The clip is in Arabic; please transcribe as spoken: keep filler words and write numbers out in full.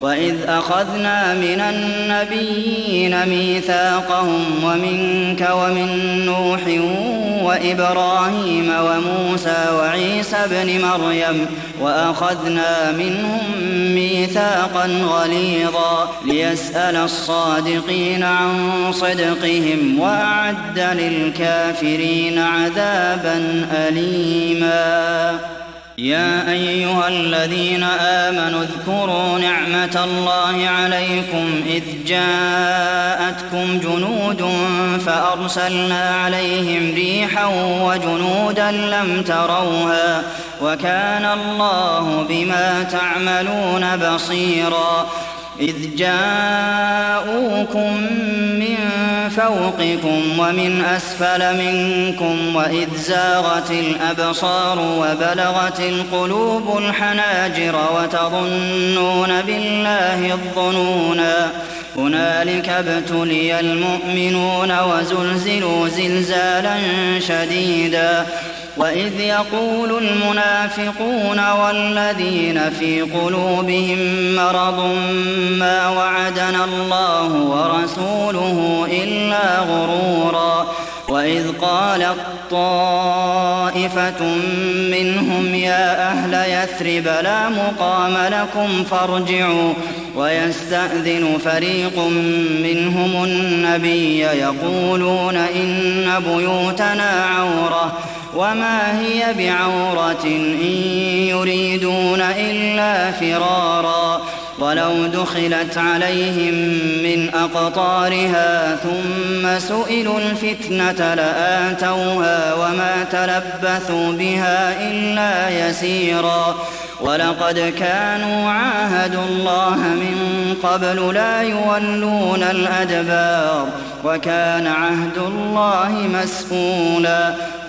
وَإِذْ أَخَذْنَا مِنَ النَّبِيِّينَ مِيثَاقَهُمْ وَمِنكَ وَمِن نُّوحٍ وَإِبْرَاهِيمَ وَمُوسَىٰ وَعِيسَى ابْنِ مَرْيَمَ وَأَخَذْنَا مِنْهُم مِّيثَاقًا غَلِيظًا لِّيَسْأَلَ الصَّادِقِينَ عَن صِدْقِهِمْ وَأَعَدَّ لِلْكَافِرِينَ عَذَابًا أَلِيمًا يَا أَيُّهَا الَّذِينَ آمَنُوا اذْكُرُوا نِعْمَةَ اللَّهِ عَلَيْكُمْ إِذْ جَاءَتْكُمْ جُنُودٌ فَأَرْسَلْنَا عَلَيْهِمْ رِيحًا وَجُنُودًا لَّمْ تَرَوْهَا ۚ وَكَانَ اللَّهُ بِمَا تَعْمَلُونَ بَصِيرًا إِذْ جَاءُوكُم مِّن فَوْقِكُمْ وَمِنْ أَسْفَلَ مِنكُمْ وَإِذْ زَاغَتِ الْأَبْصَارُ وَبَلَغَتِ الْقُلُوبُ الْحَنَاجِرَ وَتَظُنُّونَ بِاللَّهِ الظُّنُونَا هُنَالِكَ ابْتُلِيَ الْمُؤْمِنُونَ وَزُلْزِلُوا زِلْزَالًا شَدِيدًا وَإِذْ يَقُولُ الْمُنَافِقُونَ وَالَّذِينَ فِي قُلُوبِهِم مَّرَضٌ مَّا وَعَدَنَا اللَّهُ وَرَسُولُهُ إِلَّا غُرُورًا وَإِذْ قَالَت طَّائِفَةٌ مِّنْهُمْ يَا أَهْلَ يَثْرِبَ لَا مُقَامَ لَكُمْ فَارْجِعُوا وَيَسْتَأْذِنُ فَرِيقٌ مِّنْهُمُ النَّبِيَّ يَقُولُونَ إِنَّ بُيُوتَنَا عَوْرَةٌ وَمَا هِيَ بِعَوْرَةٍ إِن يُرِيدُونَ إِلَّا فِرَارًا وَلَوْ دُخِلَتْ عَلَيْهِم مِّنْ أَقْطَارِهَا ثُمَّ سُئِلُوا الْفِتْنَةَ لَآتَوْهَا وَمَا تَلَبَّثُوا بِهَا إِلَّا يَسِيرًا وَلَقَدْ كَانُوا عَاهَدُوا اللَّهَ مِن قَبْلُ لَا يُوَلُّونَ الْأَدْبَارَ وَكَانَ عَهْدُ اللَّهِ مَسْئُولًا